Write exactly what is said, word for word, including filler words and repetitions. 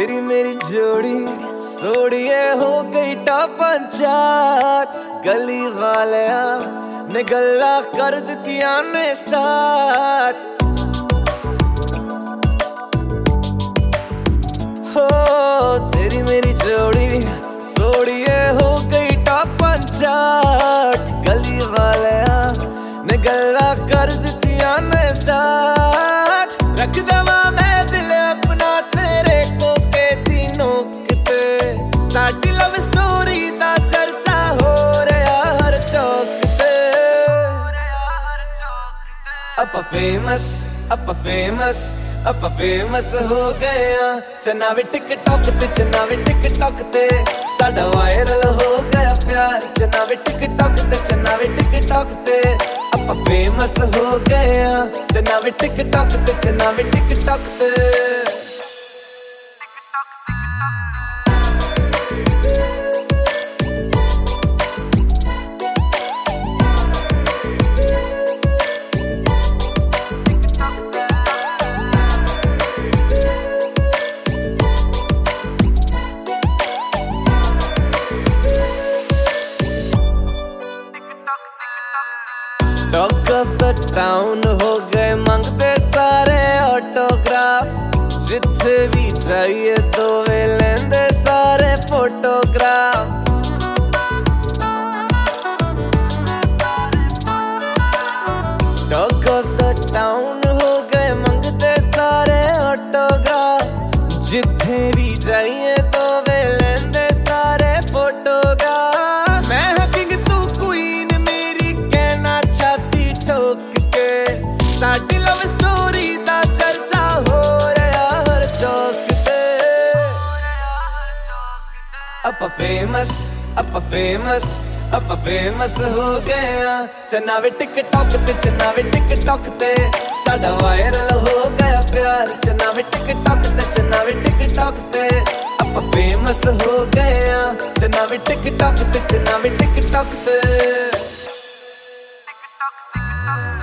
तेरी मेरी जोड़ी सोड़िए हो गई टॉप चार। गली वालिया ने गल्ला कर दितिया ने स्टार्ट। हो तेरी मेरी जोड़ी सोड़िए हो गई टॉप चार। गली वालिया ने गल्ला कर दितिया ने स्टार्ट। रख दवा मैं दिल अपना तेरे को के तीनों किते। साडी लव स्टोरी दा चर्चा हो रहा हर चौक ते। अपा फेमस अपा फेमस अपा फेमस हो गया। चना भी टिकटॉक ते चना भी टिकटॉक ते साडा वायरल हो गया प्यार। चना भी टिकटॉक ते चना भी टिकटॉक ते अपा फेमस हो गया। चना भी टिकटॉक ते चना भी टिकटॉक ते। टॉक ऑफ द टाउन हो गए मंगते सारे ऑटोग्राफ। जिथे भी जाइए तो वे लेंदे सारे photograph. Talk of the town हो गए मंगते सारे ऑटोग्राफ। जिथे भी जाइए तो वे लेंदे सारे फोटोग्राफ। मैं हकिंग तू क्वीन मेरी कहना छाती ठोक के। साडी लव स्टोरी दा चर्चा हो रहा हर चौक ते। अपा फेमस अपा फेमस अपा फेमस हो गया। चना भी टिकटॉक ते चना भी टिकटॉक ते साडा वायरल हो गया प्यार। चना भी टिकटॉक ते चना भी टिकटॉक ते अपा फेमस हो गया। चना भी टिकटॉक ते चना भी टिकटॉक ते।